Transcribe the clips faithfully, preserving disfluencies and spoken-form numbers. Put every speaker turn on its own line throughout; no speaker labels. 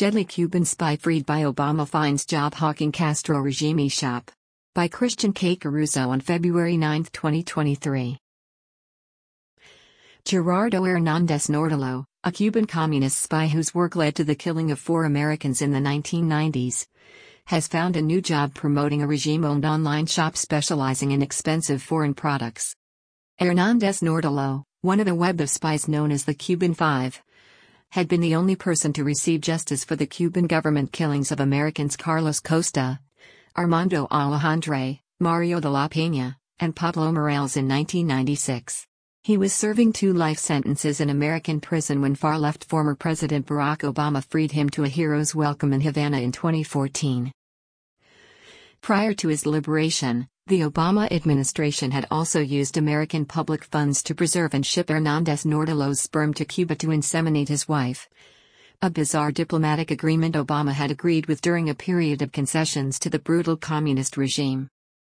Deadly Cuban spy freed by Obama finds job hawking Castro regime eShop. By Christian K. Caruso on February ninth, twenty twenty-three. Gerardo Hernandez Nordalo, a Cuban communist spy whose work led to the killing of four Americans in the nineteen nineties, has found a new job promoting a regime-owned online shop specializing in expensive foreign products. Hernandez Nordalo, one of the web of spies known as the Cuban Five, had been the only person to receive justice for the Cuban government killings of Americans Carlos Costa, Armando Alejandre, Mario de la Peña, and Pablo Morales in nineteen ninety-six. He was serving two life sentences in American prison when far-left former President Barack Obama freed him to a hero's welcome in Havana in twenty fourteen. Prior to his liberation, the Obama administration had also used American public funds to preserve and ship Hernandez Nordalo's sperm to Cuba to inseminate his wife. A bizarre diplomatic agreement Obama had agreed with during a period of concessions to the brutal communist regime.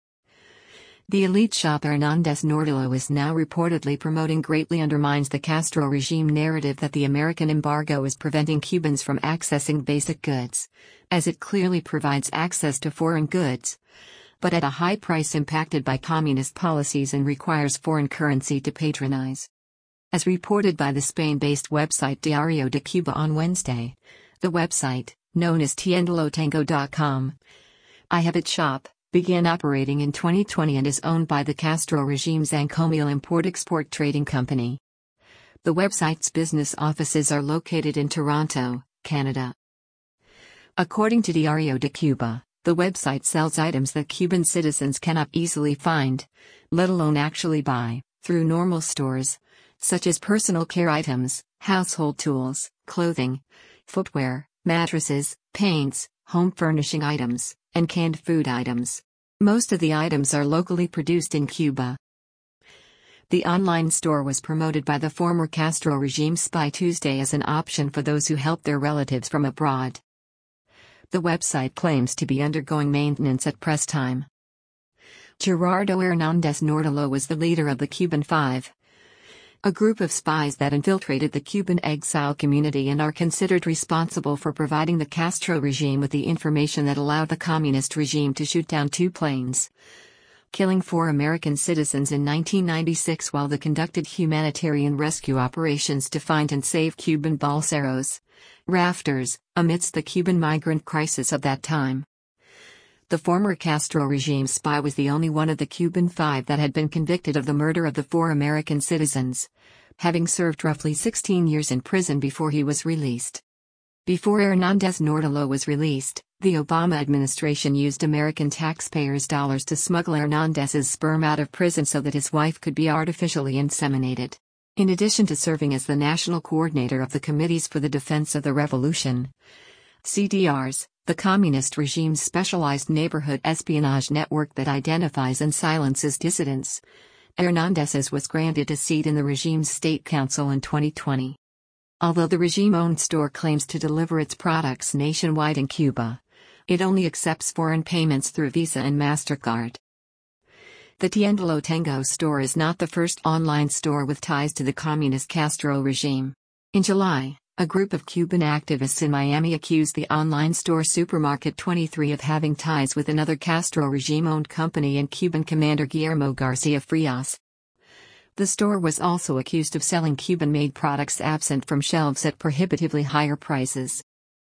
The elite shop Hernandez Nordalo is now reportedly promoting greatly undermines the Castro regime narrative that the American embargo is preventing Cubans from accessing basic goods, as it clearly provides access to foreign goods, but at a high price impacted by communist policies and requires foreign currency to patronize. As reported by the Spain-based website Diario de Cuba on Wednesday, the website, known as tienda lo tengo dot com, I Have It Shop, began operating in twenty twenty and is owned by the Castro regime's Ancomil Import-Export Trading Company. The website's business offices are located in Toronto, Canada. According to Diario de Cuba, the website sells items that Cuban citizens cannot easily find, let alone actually buy, through normal stores, such as personal care items, household tools, clothing, footwear, mattresses, paints, home furnishing items, and canned food items. Most of the items are locally produced in Cuba. The online store was promoted by the former Castro regime spy Tuesday as an option for those who help their relatives from abroad. The website claims to be undergoing maintenance at press time. Gerardo Hernandez Nordalo was the leader of the Cuban Five, a group of spies that infiltrated the Cuban exile community and are considered responsible for providing the Castro regime with the information that allowed the communist regime to shoot down two planes, killing four American citizens in nineteen ninety-six while they conducted humanitarian rescue operations to find and save Cuban balseros, rafters, amidst the Cuban migrant crisis of that time. The former Castro regime spy was the only one of the Cuban Five that had been convicted of the murder of the four American citizens, having served roughly sixteen years in prison before he was released. Before Hernandez Nordalo was released, the Obama administration used American taxpayers' dollars to smuggle Hernandez's sperm out of prison so that his wife could be artificially inseminated. In addition to serving as the national coordinator of the Committees for the Defense of the Revolution, C D Rs, the communist regime's specialized neighborhood espionage network that identifies and silences dissidents, Hernandez was granted a seat in the regime's state council in twenty twenty. Although the regime-owned store claims to deliver its products nationwide in Cuba, it only accepts foreign payments through Visa and MasterCard. The Tienda Lo Tengo store is not the first online store with ties to the communist Castro regime. In July, a group of Cuban activists in Miami accused the online store Supermarket twenty-three of having ties with another Castro regime-owned company and Cuban commander Guillermo Garcia Frias. The store was also accused of selling Cuban-made products absent from shelves at prohibitively higher prices.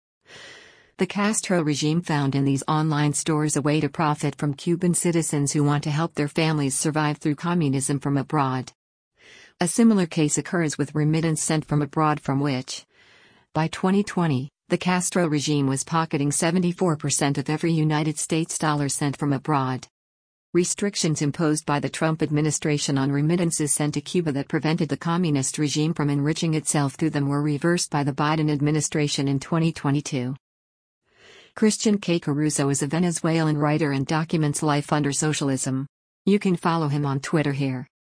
The Castro regime found in these online stores a way to profit from Cuban citizens who want to help their families survive through communism from abroad. A similar case occurs with remittance sent from abroad, from which, by twenty twenty, the Castro regime was pocketing seventy-four percent of every United States dollar sent from abroad. Restrictions imposed by the Trump administration on remittances sent to Cuba that prevented the communist regime from enriching itself through them were reversed by the Biden administration in twenty twenty-two. Christian K. Caruso is a Venezuelan writer and documents life under socialism. You can follow him on Twitter here.